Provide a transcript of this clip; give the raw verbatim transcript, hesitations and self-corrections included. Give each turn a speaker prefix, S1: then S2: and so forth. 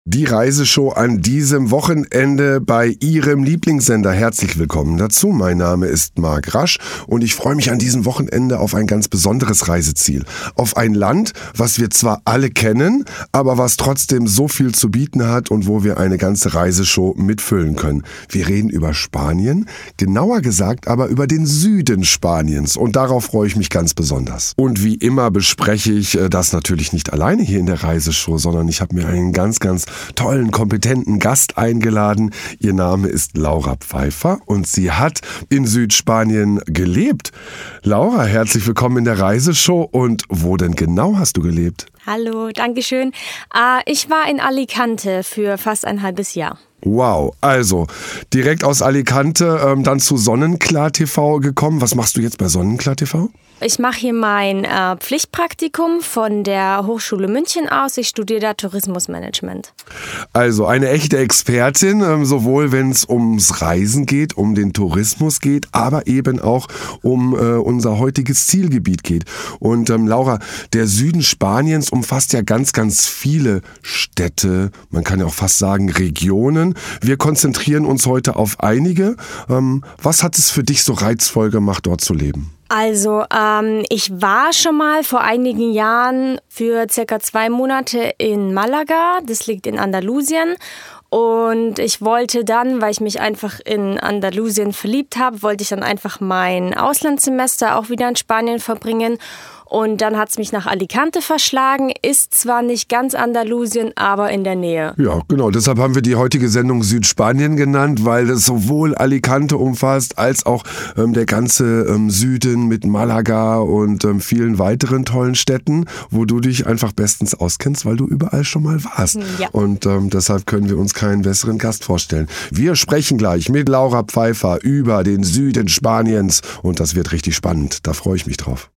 S1: Die Reiseshow an diesem Wochenende bei Ihrem Lieblingssender. Herzlich willkommen dazu. Mein Name ist Marc Rasch und ich freue mich an diesem Wochenende auf ein ganz besonderes Reiseziel. Auf ein Land, was wir zwar alle kennen, aber was trotzdem so viel zu bieten hat und wo wir eine ganze Reiseshow mitfüllen können. Wir reden über Spanien, genauer gesagt aber über den Süden Spaniens und darauf freue ich mich ganz besonders. Und wie immer bespreche ich das natürlich nicht alleine hier in der Reiseshow, sondern ich habe mir einen ganz, ganz tollen, kompetenten Gast eingeladen. Ihr Name ist Laura Pfeiffer und sie hat in Südspanien gelebt. Laura, herzlich willkommen in der Reiseshow. Und wo denn genau hast du gelebt?
S2: Hallo, danke schön. Äh, ich war in Alicante für fast ein halbes Jahr.
S1: Wow, also direkt aus Alicante ähm, dann zu Sonnenklar T V gekommen. Was machst du jetzt bei Sonnenklar T V?
S2: Ich mache hier mein äh, Pflichtpraktikum von der Hochschule München aus. Ich studiere da Tourismusmanagement.
S1: Also eine echte Expertin, ähm, sowohl wenn es ums Reisen geht, um den Tourismus geht, aber eben auch um äh, unser heutiges Zielgebiet geht. Und ähm, Laura, der Süden Spaniens umfasst ja ganz, ganz viele Städte, man kann ja auch fast sagen Regionen. Wir konzentrieren uns heute auf einige. Ähm, was hat es für dich so reizvoll gemacht, dort zu leben?
S2: Also ähm, ich war schon mal vor einigen Jahren für circa zwei Monate in Malaga, das liegt in Andalusien. Und ich wollte dann, weil ich mich einfach in Andalusien verliebt habe, wollte ich dann einfach mein Auslandssemester auch wieder in Spanien verbringen. Und dann hat es mich nach Alicante verschlagen, ist zwar nicht ganz Andalusien, aber in der Nähe.
S1: Ja, genau. Deshalb haben wir die heutige Sendung Südspanien genannt, weil das sowohl Alicante umfasst, als auch ähm, der ganze ähm, Süden mit Malaga und ähm, vielen weiteren tollen Städten, wo du dich einfach bestens auskennst, weil du überall schon mal warst.
S2: Ja.
S1: Und ähm, deshalb können wir uns keinen besseren Gast vorstellen. Wir sprechen gleich mit Laura Pfeiffer über den Süden Spaniens und das wird richtig spannend. Da freue ich mich drauf.